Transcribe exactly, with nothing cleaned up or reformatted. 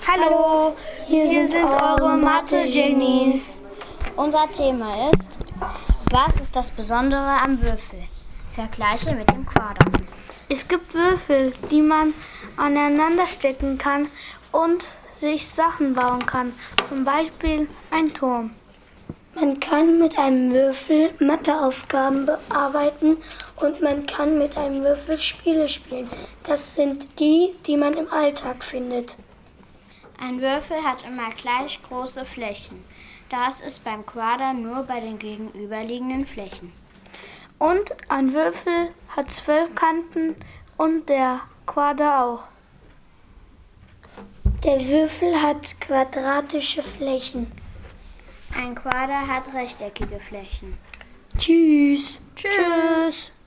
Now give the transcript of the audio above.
Hallo, hier, hier sind, sind eure Mathe-Genies. Unser Thema ist, was ist das Besondere am Würfel? Vergleiche mit dem Quader. Es gibt Würfel, die man aneinander stecken kann und sich Sachen bauen kann, zum Beispiel ein Turm. Man kann mit einem Würfel Matheaufgaben bearbeiten und man kann mit einem Würfel Spiele spielen. Das sind die, die man im Alltag findet. Ein Würfel hat immer gleich große Flächen. Das ist beim Quader nur bei den gegenüberliegenden Flächen. Und ein Würfel hat zwölf Kanten und der Quader auch. Der Würfel hat quadratische Flächen. Ein Quader hat rechteckige Flächen. Tschüss. Tschüss.